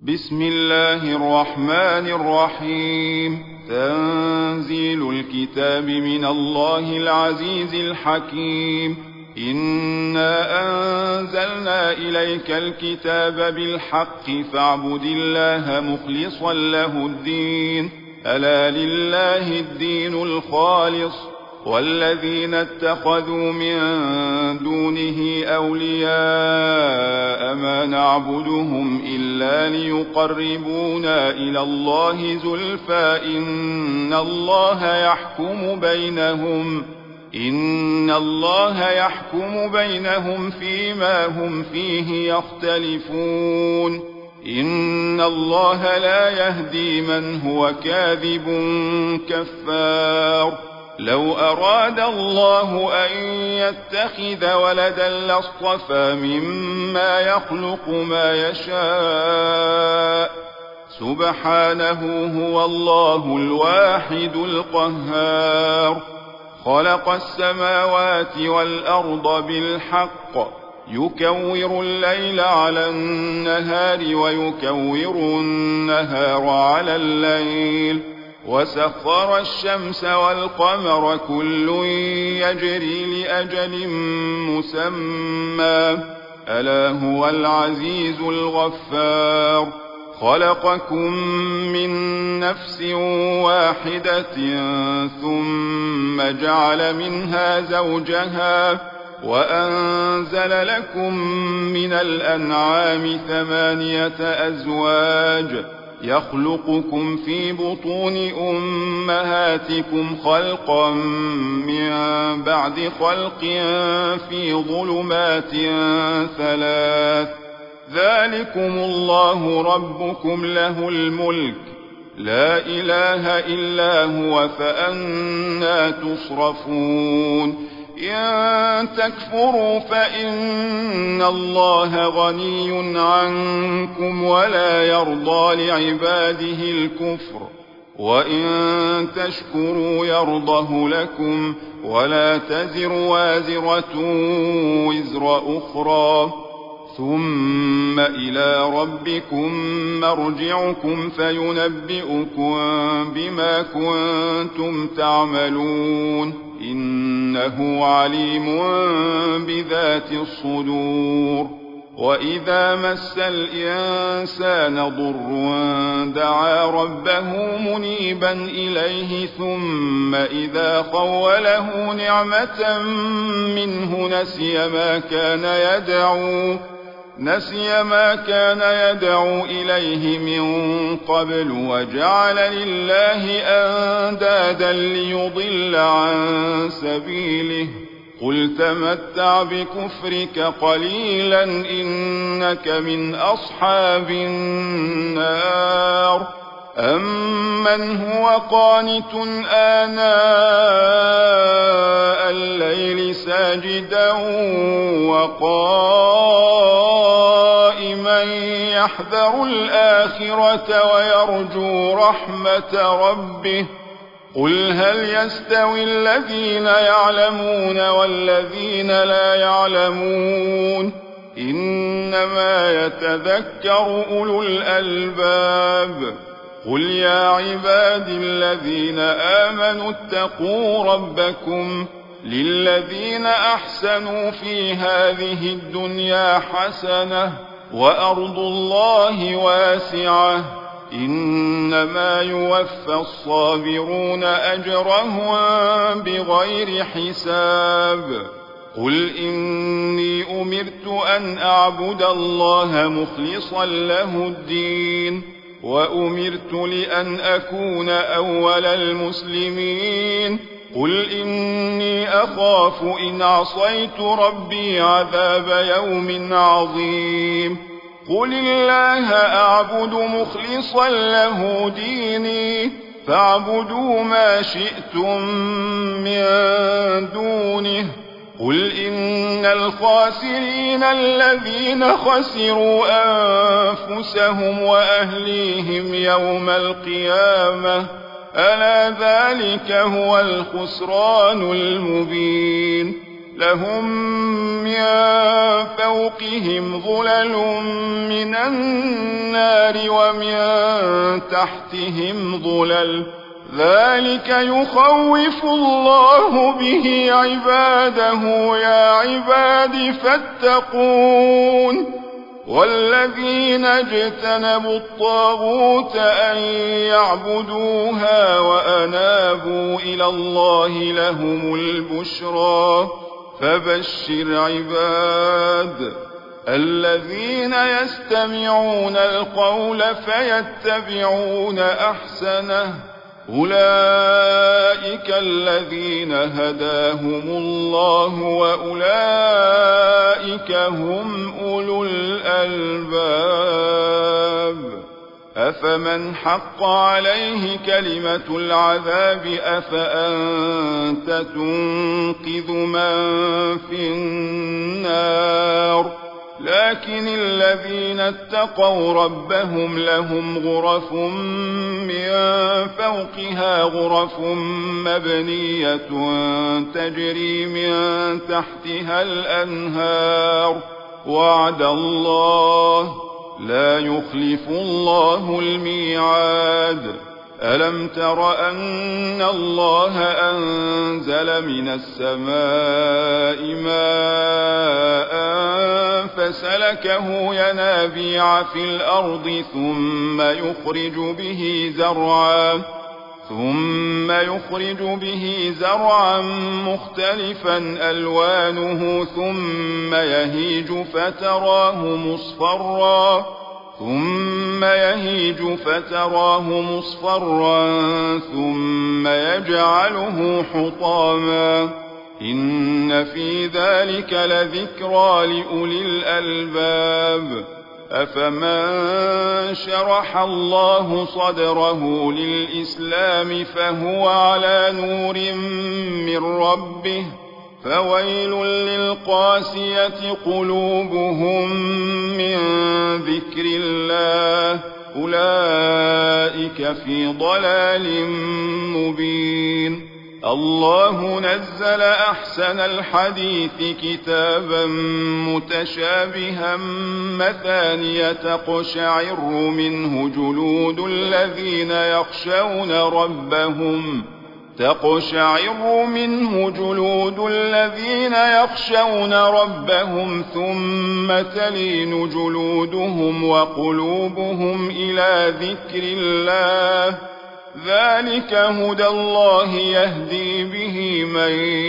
بسم الله الرحمن الرحيم. تنزيل الكتاب من الله العزيز الحكيم. إنا أنزلنا إليك الكتاب بالحق فاعبد الله مخلصا له الدين. ألا لله الدين الخالص والذين اتخذوا من دونه أولياء ما نعبدهم إلا ليقربونا إلى الله زلفى إن الله يحكم بينهم فيما هم فيه يختلفون. إن الله لا يهدي من هو كاذب كفار. لو أراد الله أن يتخذ ولدا لاصطفى مما يخلق ما يشاء سبحانه هو الله الواحد القهار. خلق السماوات والأرض بالحق يكور الليل على النهار ويكور النهار على الليل وسخر الشمس والقمر كل يجري لأجل مسمى ألا هو العزيز الغفار. خلقكم من نفس واحدة ثم جعل منها زوجها وأنزل لكم من الأنعام 8 أزواج يخلقكم في بطون أمهاتكم خلقا من بعد خلق في ظلمات 3. ذلكم الله ربكم له الملك لا إله إلا هو فأنى تصرفون. إن تكفروا فإن الله غني عنكم ولا يرضى لعباده الكفر وإن تشكروا يرضه لكم ولا تزر وازرة وزر أخرى ثم إلى ربكم مرجعكم فينبئكم بما كنتم تعملون إنه عليم بذات الصدور. وإذا مس الإنسان ضر دعا ربه منيبا إليه ثم إذا خوله نعمة منه نسي ما كان يدعو إليه من قبل وجعل لله أندادا ليضل عن سبيله. قل تمتع بكفرك قليلا إنك من أصحاب النار. أمن هو قانت آناء الليل ساجدا وقائما يحذر الآخرة ويرجو رحمة ربه. قل هل يستوي الذين يعلمون والذين لا يعلمون إنما يتذكر أولو الألباب. قل يا عبادي الذين آمنوا اتقوا ربكم للذين أحسنوا في هذه الدنيا حسنة وأرض الله واسعة إنما يوفى الصابرون أجرهم بغير حساب. قل إني أمرت أن أعبد الله مخلصا له الدين وأمرت لأن أكون أول المسلمين. قل إني أخاف إن عصيت ربي عذاب يوم عظيم. قل الله أعبد مخلصا له ديني فاعبدوا ما شئتم من دونه. قل إن الخاسرين الذين خسروا أنفسهم وأهليهم يوم القيامة ألا ذلك هو الخسران المبين. لهم من فوقهم ظلل من النار ومن تحتهم ظلل ذلك يخوف الله به عباده يا عباد فاتقون والذين اجتنبوا الطاغوت أن يعبدوها وأنابوا إلى الله لهم البشرى فبشر عباد الذين يستمعون القول فيتبعون أحسنه أولئك الذين هداهم الله وأولئك هم أولو الألباب أفمن حق عليه كلمة العذاب أفأنت تنقذ من في النار لكن الذين اتقوا ربهم لهم غرف من فوقها غرف مبنية تجري من تحتها الأنهار وعد الله لا يخلف الله الميعاد ألم تر أن الله أنزل من السماء ماء فسلكه ينابيع في الأرض ثم يخرج به زرعا مختلفا ألوانه ثم يهيج فتراه مصفرا ثم يجعله حطاما إن في ذلك لذكرى لأولي الألباب أفمن شرح الله صدره للإسلام فهو على نور من ربه فويل للقاسية قلوبهم من ذكر الله أولئك في ضلال مبين الله نزل أحسن الحديث كتابا متشابها مثانية تقشعر منه جلود الذين يخشون ربهم ثم تلين جلودهم وقلوبهم إلى ذكر الله ذلك هدى الله يهدي به من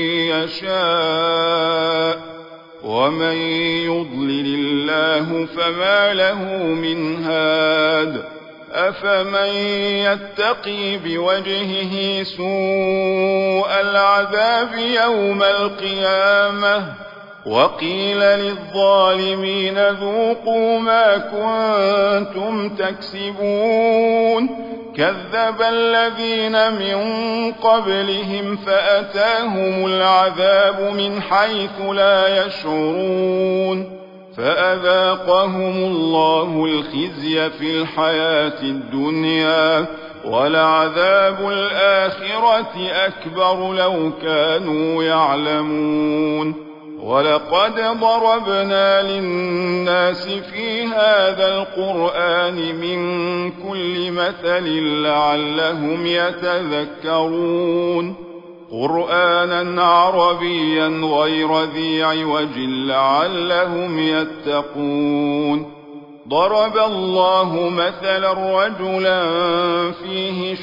يشاء ومن يضلل الله فما له من هاد أفمن يتقي بوجهه سوء العذاب يوم القيامة وقيل للظالمين ذوقوا ما كنتم تكسبون كذب الذين من قبلهم فأتاهم العذاب من حيث لا يشعرون فأذاقهم الله الخزي في الحياة الدنيا ولعذاب الآخرة أكبر لو كانوا يعلمون ولقد ضربنا للناس في هذا القرآن من كل مثل لعلهم يتذكرون قرآنا عربيا غير ذي عوج لعلهم يتقون ضرب الله مثلا رجلا فيه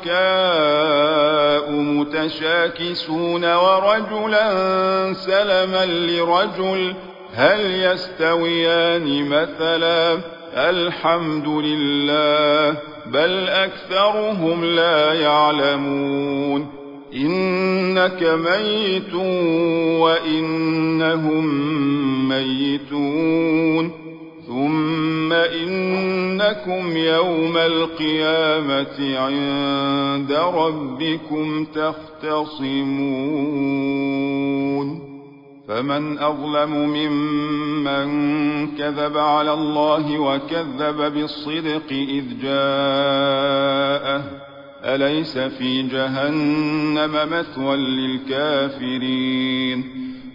شركاء متشاكسون ورجلا سلما لرجل هل يستويان مثلا الحمد لله بل أكثرهم لا يعلمون إنك ميت وإنهم ميتون ثم إنكم يوم القيامة عند ربكم تختصمون فمن أظلم ممن كذب على الله وكذب بالصدق إذ جاءه أليس في جهنم مثوى للكافرين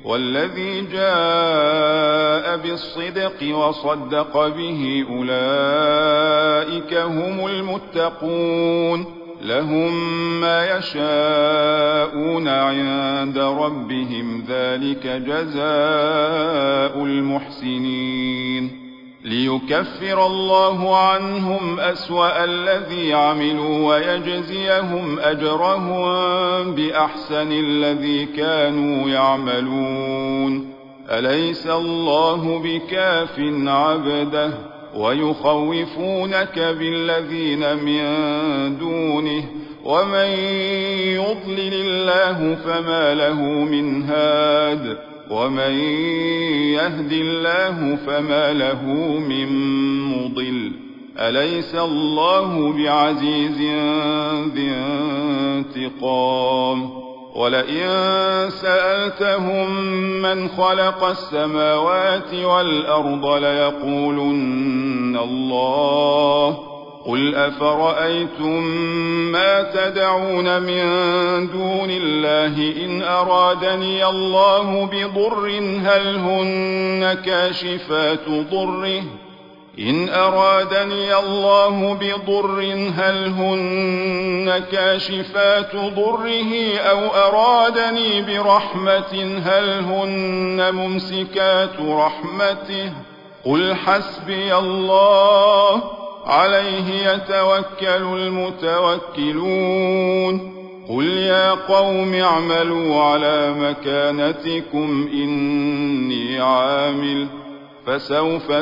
والذي جاء بالصدق وصدق به أولئك هم المتقون لهم ما يشاءون عند ربهم ذلك جزاء المحسنين ليكفر الله عنهم أسوأ الذي عملوا ويجزيهم أجرهم بأحسن الذي كانوا يعملون أليس الله بكاف عبده ويخوفونك بالذين من دونه ومن يضلل الله فما له من هاد ومن يهد الله فما له من مضل أليس الله بعزيز ذي انتقام ولئن سألتهم من خلق السماوات والأرض ليقولن الله قل أفرأيتم ما تدعون من دون الله إن أرادني الله بضر هل هن كاشفات ضره إن أرادني الله بضر هل هن كاشفات ضره أو أرادني برحمة هل هن ممسكات رحمته قل حسبي الله عليه يتوكل المتوكلون قل يا قوم اعملوا على مكانتكم إني عامل فسوف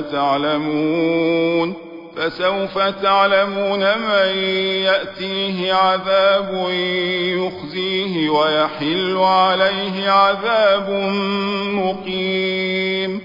تعلمون من يأتيه عذاب يخزيه ويحل عليه عذاب مقيم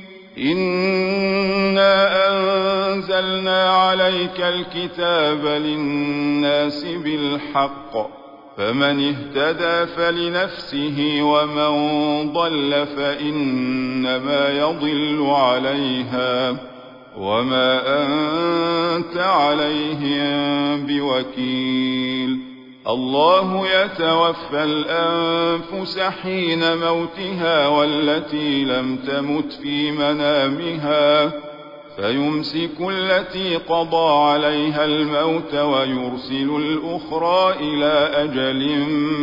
إنا أنزلنا عليك الكتاب للناس بالحق فمن اهتدى فلنفسه ومن ضل فإنما يضل عليها وما أنت عليهم بوكيل الله يتوفى الأنفس حين موتها والتي لم تمت في منامها فيمسك التي قضى عليها الموت ويرسل الأخرى إلى أجل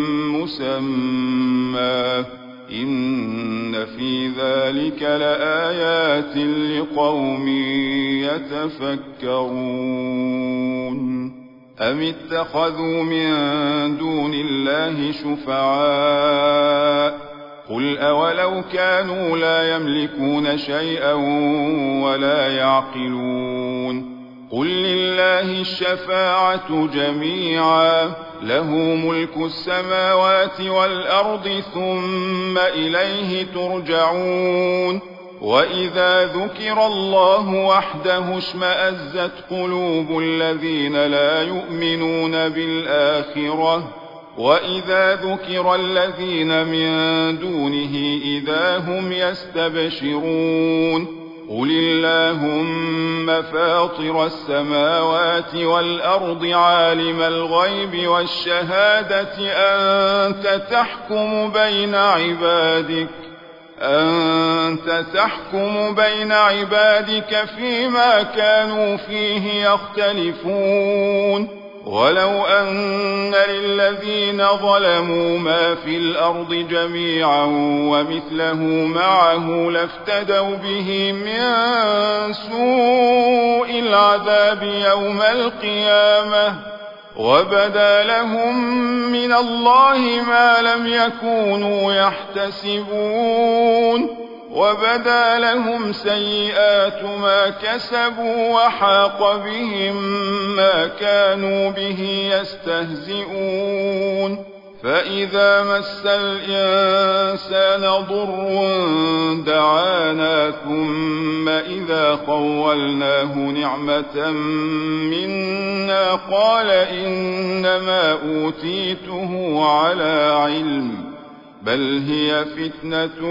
مسمى إن في ذلك لآيات لقوم يتفكرون أم اتخذوا من دون الله شفعاء قل أولو كانوا لا يملكون شيئا ولا يعقلون قل لله الشفاعة جميعا له ملك السماوات والأرض ثم إليه ترجعون وإذا ذكر الله وحده اشمأزت قلوب الذين لا يؤمنون بالآخرة وإذا ذكر الذين من دونه إذا هم يستبشرون قل اللهم فاطر السماوات والأرض عالم الغيب والشهادة أنت تحكم بين عبادك فيما كانوا فيه يختلفون ولو أن للذين ظلموا ما في الأرض جميعا ومثله معه لافتدوا به من سوء العذاب يوم القيامة وبدا لهم من الله ما لم يكونوا يحتسبون وبدا لهم سيئات ما كسبوا وحاق بهم ما كانوا به يستهزئون فإذا مس الإنسان ضر دعانا ثم إذا خولناه نعمة منا قال إنما أوتيته على علم بل هي فتنة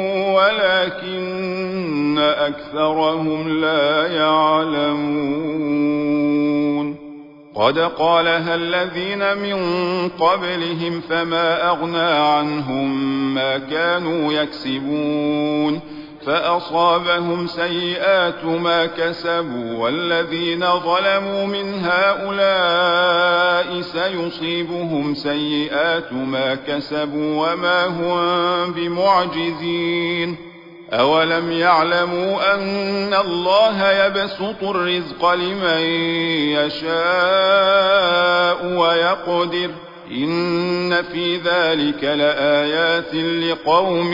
ولكن أكثرهم لا يعلمون قد قالها الذين من قبلهم فما أغنى عنهم ما كانوا يكسبون فأصابهم سيئات ما كسبوا والذين ظلموا من هؤلاء سيصيبهم سيئات ما كسبوا وما هم بمعجزين أولم يعلموا أن الله يبسط الرزق لمن يشاء ويقدر إن في ذلك لآيات لقوم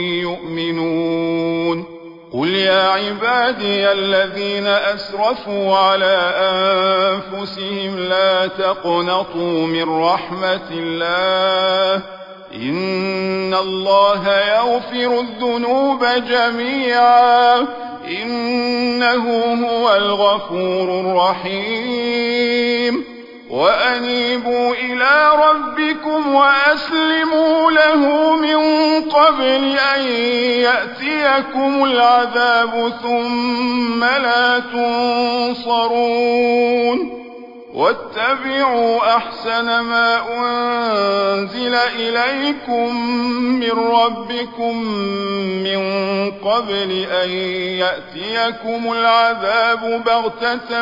يؤمنون قل يا عبادي الذين أسرفوا على أنفسهم لا تقنطوا من رحمة الله إن الله يغفر الذنوب جميعا إنه هو الغفور الرحيم وأنيبوا إلى ربكم وأسلموا له من قبل أن يأتيكم العذاب ثم لا تنصرون واتبعوا أحسن ما أنزل إليكم من ربكم من قبل أن يأتيكم العذاب بغتة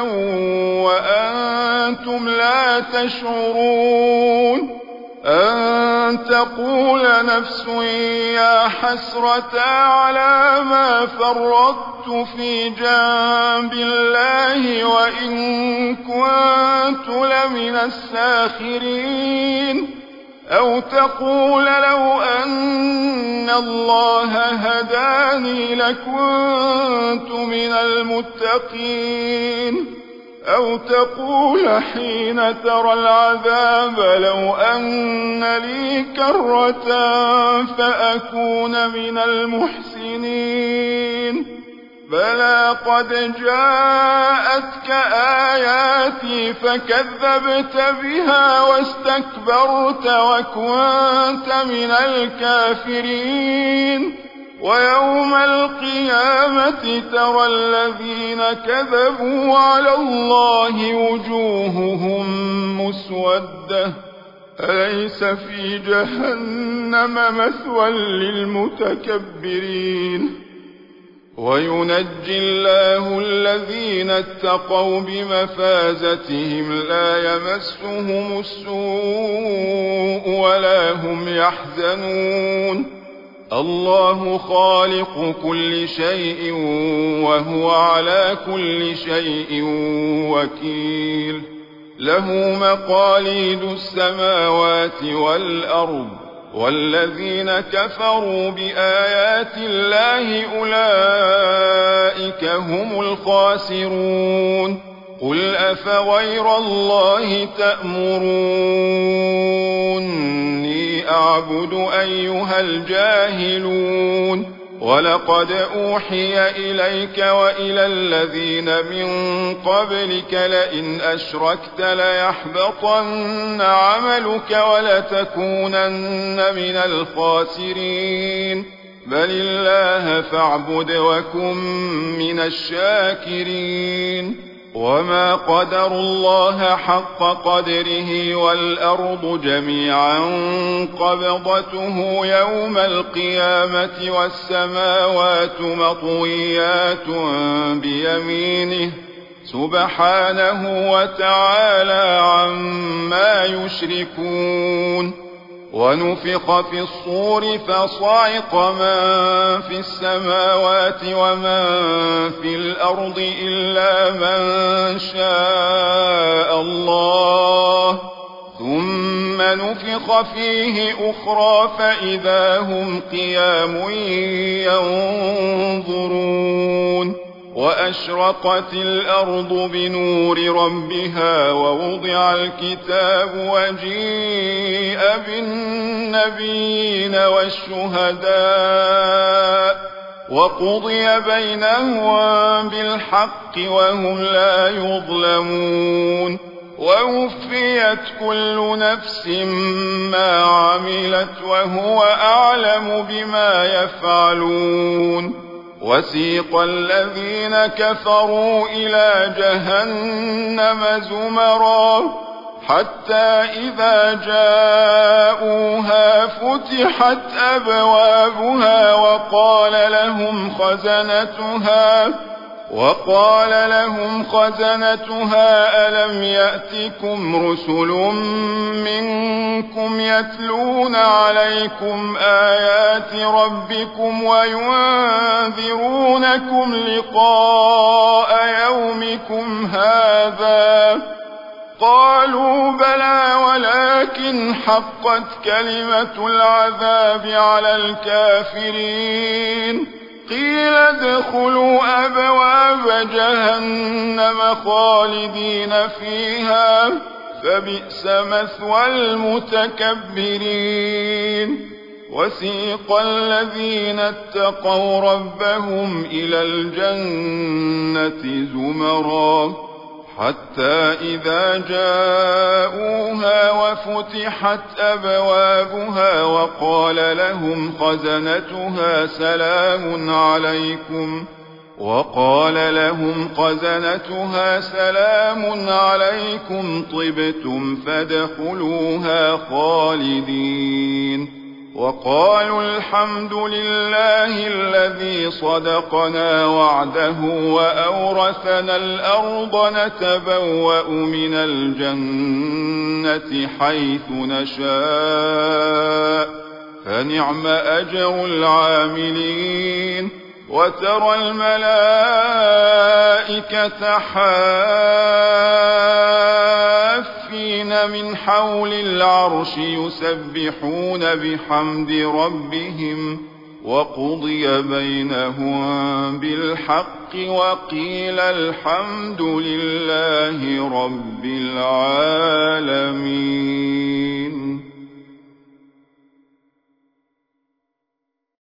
وأنتم لا تشعرون أن تقول نفس يا حسرة على ما فرطت في جنب الله وإن كنت لمن الساخرين أو تقول لو أن الله هداني لكنت من المتقين أو تقول حين ترى العذاب لو أن لي كرة فأكون من المحسنين بلى قد جاءتك آياتي فكذبت بها واستكبرت وكنت من الكافرين ويوم القيامة ترى الذين كذبوا على الله وجوههم مسودة أليس في جهنم مثوى للمتكبرين وينجي الله الذين اتقوا بمفازتهم لا يمسهم السوء ولا هم يحزنون الله خالق كل شيء وهو على كل شيء وكيل له مقاليد السماوات والأرض والذين كفروا بآيات الله أولئك هم الخاسرون قل أفغير الله تأمروني أعبد أيها الجاهلون ولقد أوحي إليك وإلى الذين من قبلك لئن أشركت ليحبطن عملك ولتكونن من الخاسرين بل الله فاعبد وكن من الشاكرين وما قدر الله حق قدره والأرض جميعا قبضته يوم القيامة والسماوات مطويات بيمينه سبحانه وتعالى عما يشركون ونفخ في الصور فصعق من في السماوات ومن في الأرض إلا من شاء الله ثم نفخ فيه أخرى فإذا هم قيام ينظرون وأشرقت الأرض بنور ربها ووضع الكتاب وجيء بالنبيين والشهداء وقضي بينهم بالحق وهم لا يظلمون ووفيت كل نفس ما عملت وهو أعلم بما يفعلون وسيق الذين كفروا إلى جهنم زمرا حتى إذا جاءوها فتحت أبوابها وقال لهم خزنتها ألم يأتكم رسل منكم يتلون عليكم آيات ربكم وينذرونكم لقاء يومكم هذا؟ قالوا بلى ولكن حقت كلمة العذاب على الكافرين. قيل ادخلوا أبواب جهنم خالدين فيها فبئس مثوى المتكبرين. وسيق الذين اتقوا ربهم إلى الجنة زمرا حتى إذا جاءوها وفتحت أبوابها وقال لهم خزنتها سلام عليكم طبتم فادخلوها خالدين. وقالوا الحمد لله الذي صدقنا وعده وأورثنا الأرض نتبوأ من الجنة حيث نشاء فنعم أجر العاملين. وترى الملائكة حافين من حول العرش يسبحون بحمد ربهم وقضي بينهم بالحق وقيل الحمد لله رب العالمين.